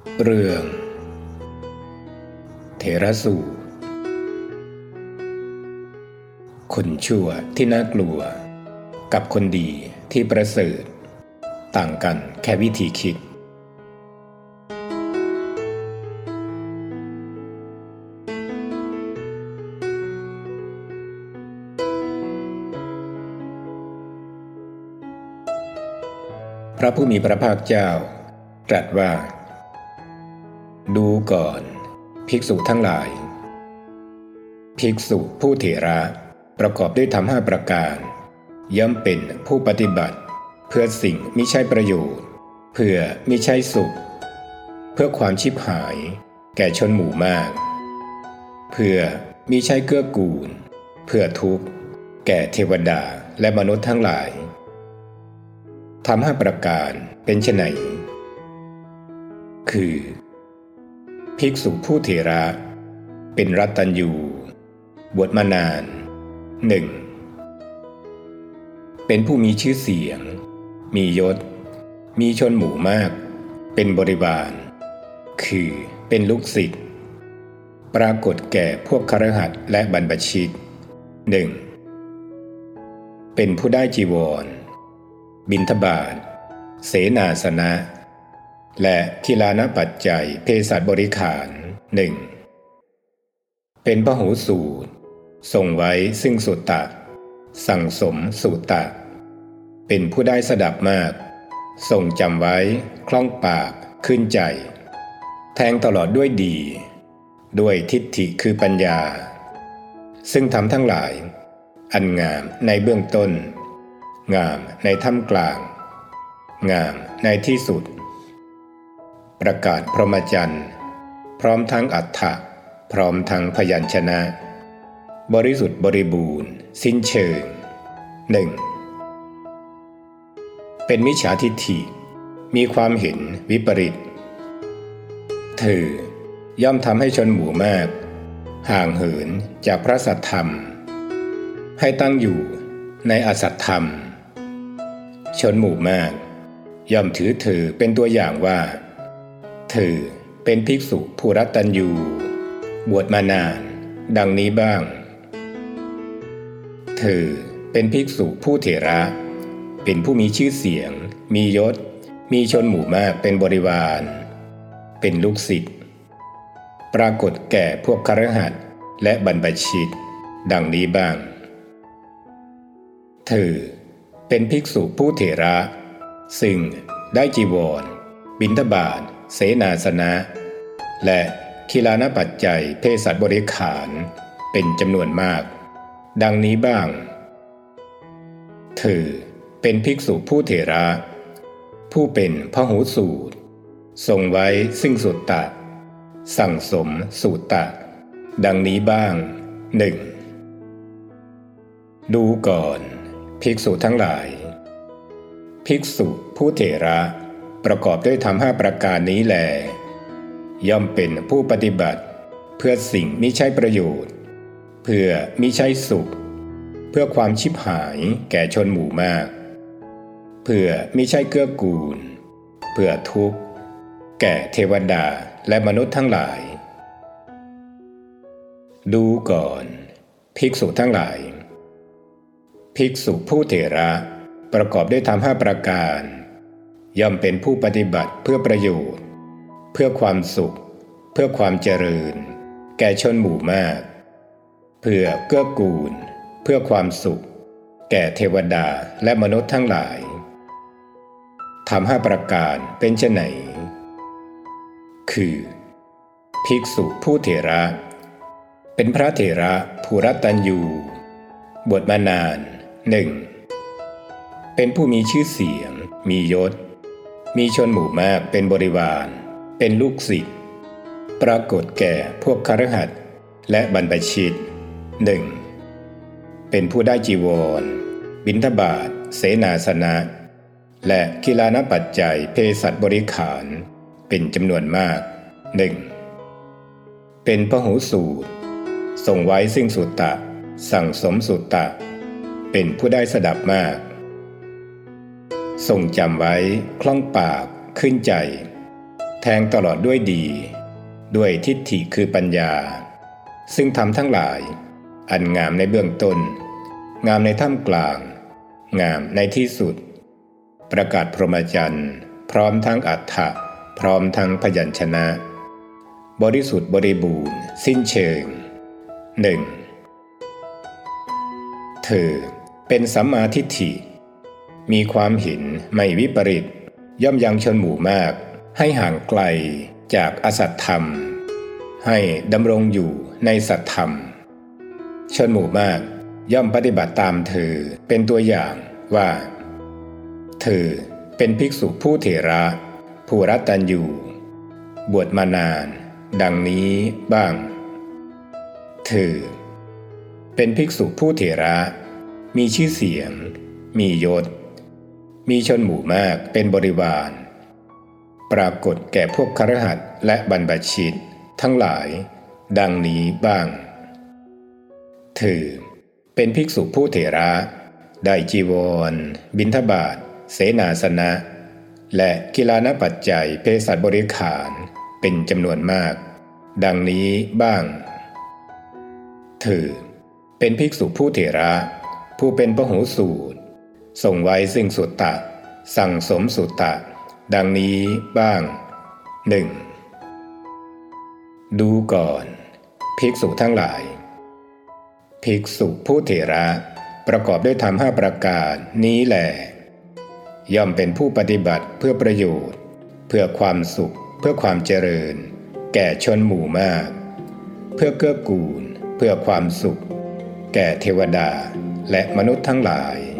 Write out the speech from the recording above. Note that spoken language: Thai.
เรื่องเถรสูตรคนชั่วที่น่ากลัวกับคนดีที่ประเสริฐต่างกันแค่วิธีคิดพระผู้มีพระภาคเจ้าตรัสว่าดูก่อนภิกษุทั้งหลายภิกษุผู้เถระประกอบด้วยธรรม5ประการย่อมเป็นผู้ปฏิบัติเพื่อสิ่งมิใช่ประโยชน์เพื่อมิใช่สุขเพื่อความชิบหายแก่ชนหมู่มากเพื่อมิใช่เกื้อกูลเพื่อทุกข์แก่เทวดาและมนุษย์ทั้งหลายธรรม5ประการเป็นไฉนคือภิกษุผู้เถระเป็นรัตตัญญูบวชมานาน 1. เป็นผู้มีชื่อเสียงมียศมีชนหมู่มากเป็นบริวารคือเป็นลูกศิษย์ปรากฏแก่พวกคฤหัสถ์และบรรพชิต 1. เป็นผู้ได้จีวรบิณฑบาตเสนาสนะและคิลานปัจจัยเภสัชบริขาร 1. เป็นพหูสูตรทรงไว้ซึ่งสุตตะสั่งสมสุตตะเป็นผู้ได้สดับมากทรงจำไว้คล่องปากขึ้นใจแทงตลอดด้วยดีด้วยทิฏฐิคือปัญญาซึ่งทำทั้งหลายอันงามในเบื้องต้นงามในท่ามกลางงามในที่สุดประกาศพรหมจรรย์พร้อมทั้งอรรถะพร้อมทั้งพยัญชนะบริสุทธิ์บริบูรณ์สิ้นเชิง 1. เป็นมิจฉาทิฏฐิมีความเห็นวิปริตเธอย่อมทำให้ชนหมู่มากห่างเหินจากพระสัทธรรมให้ตั้งอยู่ในอสัทธรรมชนหมู่มากย่อมถือเธอเป็นตัวอย่างว่าเธอเป็นภิกษุผู้รัตตัญญูบวชมานานดังนี้บ้างเธอเป็นภิกษุผู้เถระเป็นผู้มีชื่อเสียงมียศมีชนหมู่มากเป็นบริวารเป็นลูกศิษย์ปรากฏแก่พวกคฤหัสถ์และบรรพชิตดังนี้บ้างเธอเป็นภิกษุผู้เถระซึ่งได้จีวรบิณฑบาตเสนาสนะและคิลานปัจจัยเภสัชบริขารเป็นจำนวนมากดังนี้บ้างเธอเป็นภิกษุผู้เถระผู้เป็นพหูสูตรทรงไว้ซึ่งสุตตะสั่งสมสุตตะดังนี้บ้าง 1. ดูก่อนภิกษุทั้งหลายภิกษุผู้เถระประกอบด้วยธรรม5ประการนี้แลย่อมเป็นผู้ปฏิบัติเพื่อสิ่งมิใช่ประโยชน์เพื่อมิใช่สุขเพื่อความชิบหายแก่ชนหมู่มากเพื่อมิใช่เกื้อกูลเพื่อทุกข์แก่เทวดาและมนุษย์ทั้งหลายดูก่อนภิกษุทั้งหลายภิกษุผู้เถระประกอบด้วยธรรม5ประการย่อมเป็นผู้ปฏิบัติเพื่อประโยชน์เพื่อความสุขเพื่อความเจริญแก่ชนหมู่มากเพื่อเกื้อกูลเพื่อความสุขแก่เทวดาและมนุษย์ทั้งหลายธรรม5ประการเป็นไฉนคือภิกษุผู้เถระเป็นพระเถระผู้รัตตัญญูบวชมานาน 1. เป็นผู้มีชื่อเสียงมียศมีชนหมู่มากเป็นบริวารเป็นลูกศิษย์ปรากฏแก่พวกคฤหัสถ์และบรรพชิต 1. เป็นผู้ได้จีวรบิณฑบาตเสนาสนะและคิลานปัจจัยเภสัชบริขารเป็นจำนวนมาก 1. เป็นพหูสูตรทรงไว้ซึ่งสุตตะสั่งสมสุตตะเป็นผู้ได้สดับมากทรงจำไว้คล่องปากขึ้นใจแทงตลอดด้วยดีด้วยทิฏฐิคือปัญญาซึ่งธรรมทั้งหลายอันงามในเบื้องต้นงามในท่ามกลางงามในที่สุดประกาศพรหมจรรย์พร้อมทั้งอรรถะพร้อมทั้งพยัญชนะบริสุทธิ์บริบูรณ์สิ้นเชิง 1. เธอเป็นสัมมาทิฏฐิมีความเห็นไม่วิปริตย่อมยังชนหมู่มากให้ห่างไกลจากอสัตธรรมให้ดำรงอยู่ในสัตธรรมชนหมู่มากย่อมปฏิบัติตามเธอเป็นตัวอย่างว่าเธอเป็นภิกษุผู้เถระผู้รัตตัญญูบวชมานานดังนี้บ้างเธอเป็นภิกษุผู้เถระมีชื่อเสียงมียศมีชนหมู่มากเป็นบริวารปรากฏแก่พวกคฤหัสถ์และบรรพชิตทั้งหลายดังนี้บ้างเธอเป็นภิกษุผู้เถระได้จีวรบิณฑบาตเสนาสนะและกิลานปัจจัยเภสัชบริขารเป็นจำนวนมากดังนี้บ้างเธอเป็นภิกษุผู้เถระผู้เป็นพหูสูตรทรงไว้ซึ่งสุตตะสั่งสมสุตตะดังนี้บ้าง 1. ดูก่อนภิกษุทั้งหลายภิกษุผู้เถระประกอบด้วยธรรม5ประการนี้แลย่อมเป็นผู้ปฏิบัติเพื่อประโยชน์เพื่อความสุขเพื่อความเจริญแก่ชนหมู่มากเพื่อเกื้อกูลเพื่อความสุขแก่เทวดาและมนุษย์ทั้งหลาย